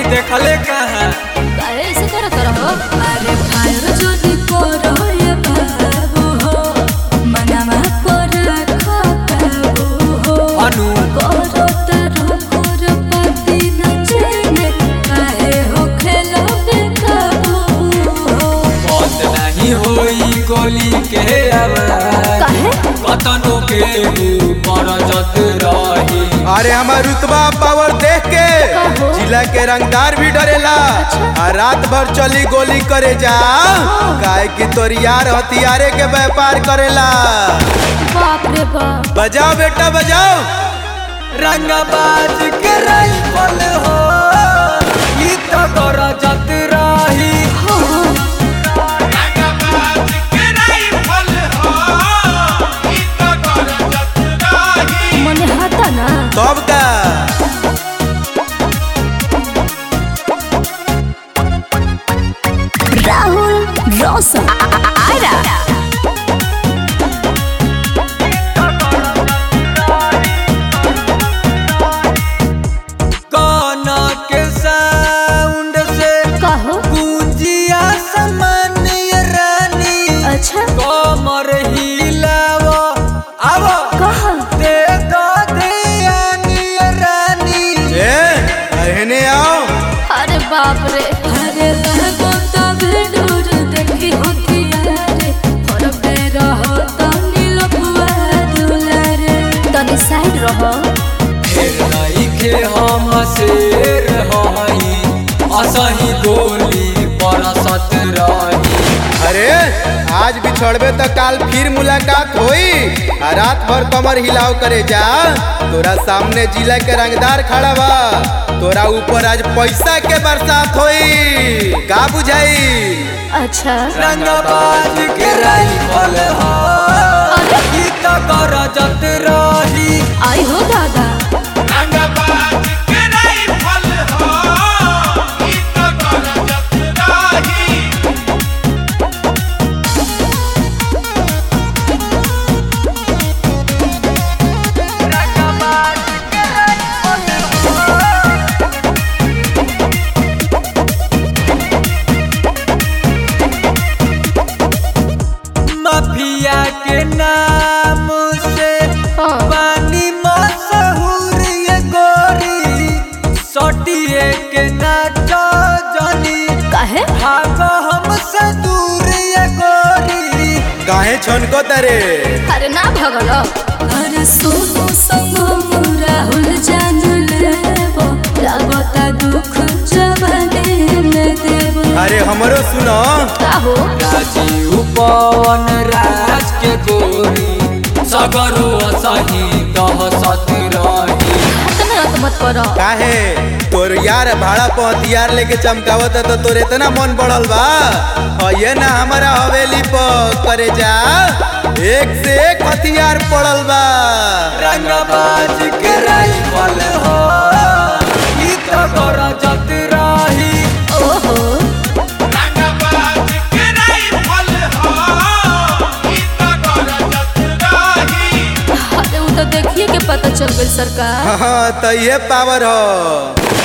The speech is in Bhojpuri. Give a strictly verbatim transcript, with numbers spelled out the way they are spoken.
देखले कहाँ काहे ऐसे करत रहो? अरे फायर जोनी को रहे बाबू हो, मनवा पर रखो काबू हो। अनु करो तारो कोर पति न चले, काहे हो खेलो बेकाबू हो। बंद नहीं होई गोली के आवाज, काहे? कतनों के ऊपर जत रही। अरे हमार रुतबा पावर देख के कहो। जिला के रंगदार भी डरेला। आ रात भर चली गोली करे जा, काहे कि तोर यार हथियारे के व्यापार करेला। बाप रे बाप। बजाओ बेटा बजाओ। रंगबाज के राइफल हो, ई तो कर जत रही। रंगबाज के राइफल हो, ई तो कर जत रही। मने हटा ना। तब का राहुल रोशन आरा। काना के साउंड से कहो। गूंजिया सामान्य रानी। अच्छा कमर हिलावा आवा कहा। दे दो ध्यानी रानी। ए कहने आओ। अरे बाप रे। अरे लगो तब डोर देखी होती यारे, और पे रहो तो नीलो बुआ दुलारे। तनी साइड रहो। फिर नहीं खे हम शेर हई, असही गोली बरसत रही। अरे आज भी छोड़बे तो काल फिर मुलाकात होई। आ रात भर कमर हिलाव करे जा, तोरा सामने जिला के रंगदार खड़ा बा। तोरा ऊपर आज पैसा के बरसात होई, का बुझाई? अच्छा रंगबाज के राइफल हो, ई तो कर जत रही। आई हो दादा। रंगबाज के राइफल हो, ई तो कर जत रही। माफिया के नाम से हाँ। पानी मशहूर ये गोरी, सटिए के नाचो जनी। काहे? भागो हमसे दूर ये गोरी। काहे छनको तरे? अरे ना भगलो। अरे सोनू संग राहुल जान लेबो, लागता दुख जवानी में देबो। अरे हमरो सुनो। का हो? राजीव पवन राज के गोरी, सगरो सही दहसत रही। इतना मत करो। काहे तोर यार भाड़ा पर हथियार लेके चमकावत है, तो तोर इतना मन बढ़ल बा। और ये ना हमारा हवेली पर करे जा, एक से एक हथियार पड़ल बा। रंगबाज के राइफल हो, ई तो कर जत रही। ओहो रंगबाज के राइफल हो, ई तो कर जत रही। अरे वो तो देखिए के पता चल गई सरकार। हाँ तो ये पावर हो।